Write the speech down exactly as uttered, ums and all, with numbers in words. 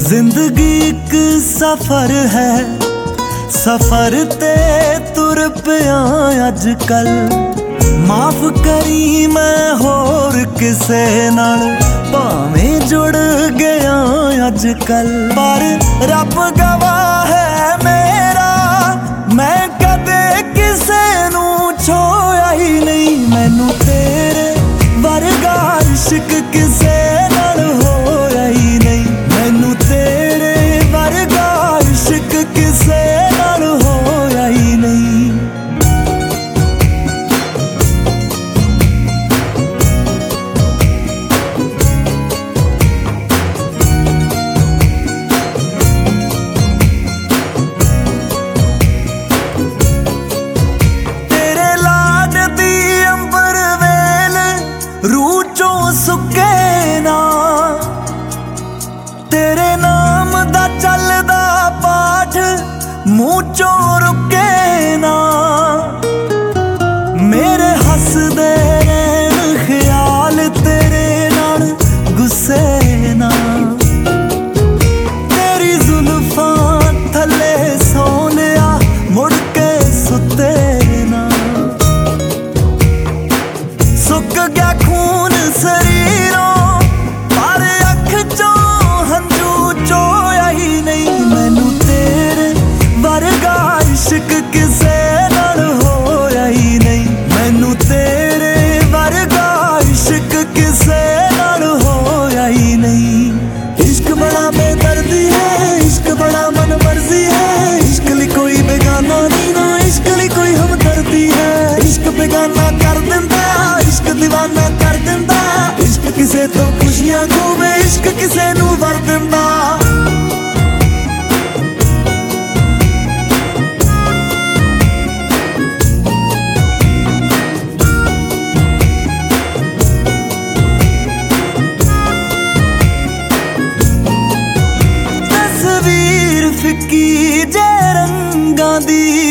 जिंदगी एक सफर है, सफर ते तुर पिया अजकल। माफ करी मैं होर किसे नाल भावें जुड़ गया अजकल। पर रब गवाह है मेरा, मैं कदे किसे नू छोया ही नहीं। मैनू तेरे वर्गा इश्क किसे नाल होया ही नहीं। मैनू तेरे वर्गा इश्क किसे नाल होया ही नहीं। रूह चों सुके ना तेरे नाम दा चलदा पाठ, मुँह चों रुके ना। मेरे हसदे नैन ख्याल तेरे नाल गुस्से ना। तेरी जुल्फां थले सोनिया मुड़ के सुते ना। सुक गया खून शरीरों पर अख चों हंजू चोया ही नहीं। मैनू तेरे वर्गा इश्क किसे नाल होया ही नहीं। मैनू तेरे वर्गा इश्क किसे नाल होया ही नहीं। इश्क बड़ा बेदर्दी है, इश्क बड़ा मन मर्जी है। इश्क ली कोई बेगाना नहीं ना, इश्क ली कोई हमदर्दी है। इश्क बेगाना कर दिंदा, इश्क दीवाना कर दिंदा। इश्क किसे तो खुशियां खोवे, इश्क किसे नू वर दिंदा। तस्वीर फिक्की जे रंगां दी